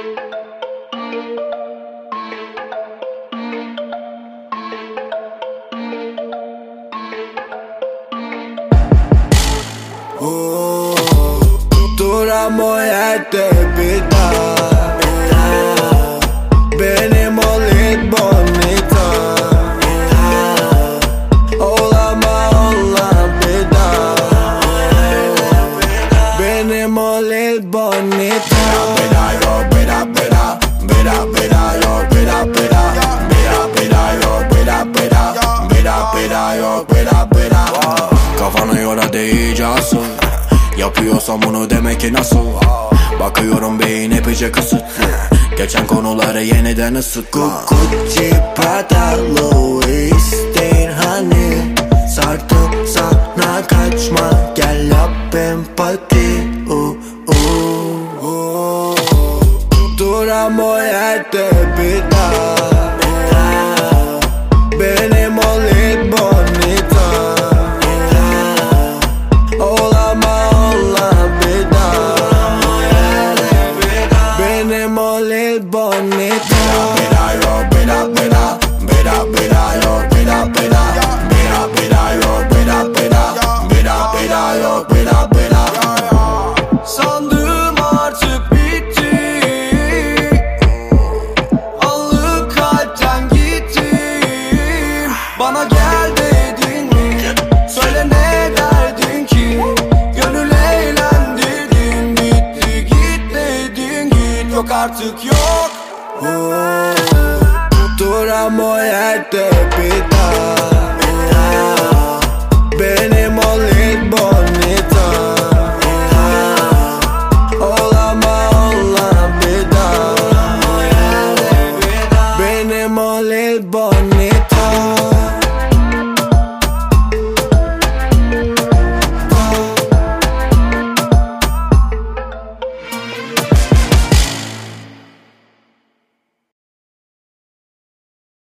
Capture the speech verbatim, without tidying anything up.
Oh, duramo yerde bir daha. Benim ol ilk bonita. Olama ola bir daha. Benim ol ilk bonita. Beda yo beda beda beda beda yo beda beda beda beda yo beda beda beda beda yo beda beda. Kafana yola değice asıl. Yapıyorsam bunu demek ki nasıl? Bakıyorum beyin epeyce kısıtlı. Geçen konuları yeniden ısıt. Gucci, Prada, Louis değil hani. Sardım sana kaçma, gel yap empati. uh, uh, uh. Duram o yerde bir daha. Benim ol ilk bonita. Olama ola bir daha. Benim ol ilk bonita. Beda yo beda beda beda beda yo beda beda beda beda yo beda beda beda beda yo beda beda. Sandım artık bitti. Alıp kalpten gittim. Bana gel dedin mi? Söyle ne derdin ki? Gönül eğlendirdin. Bitti git dedin git. Yok artık yok. Oh, duram o yerde bir daha. Benim ol ilk bonita. Olama ola bir daha. Benim ol ilk bonita.